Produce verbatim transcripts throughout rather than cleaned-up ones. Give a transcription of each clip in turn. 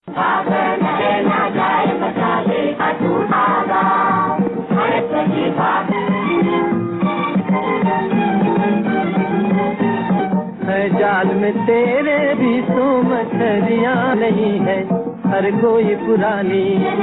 है जाल में तेरे भी सो मछलियाँ नहीं है हर कोई पुरानी,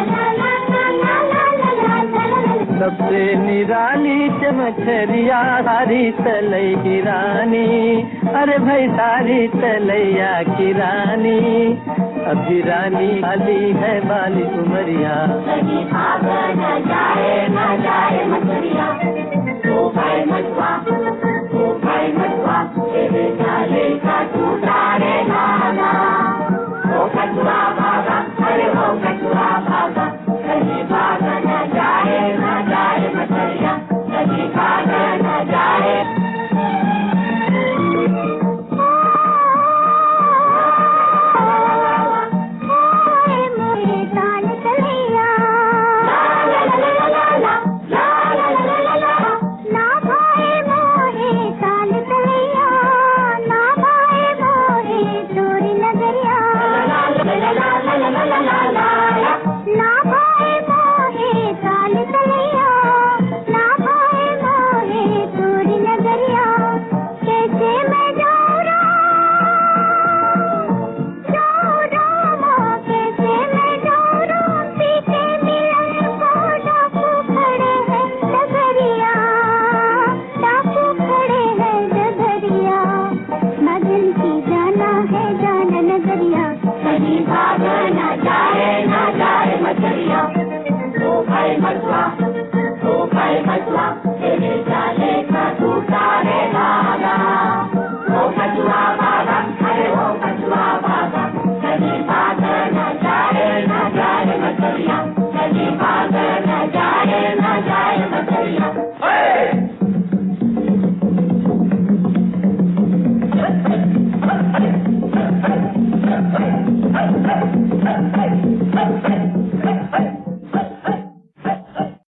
सबसे निराली चमचरिया सारी तलई की रानी। अरे भाई सारी तलैया की रानी, अभी रानी वाली है बाली उमरिया। न जाए न जाए मछलिया, ओ भाई मछुआ, ओ भाई मछुआ, तेरे जाले का टूटा रे धागा। ओ कछुआ भागा, अरे ओ कछुआ भागा, कहीं भाग न जाए न जाए मछलिया, कहीं भाग न जाए। जाना है जाना नगरिया, कहीं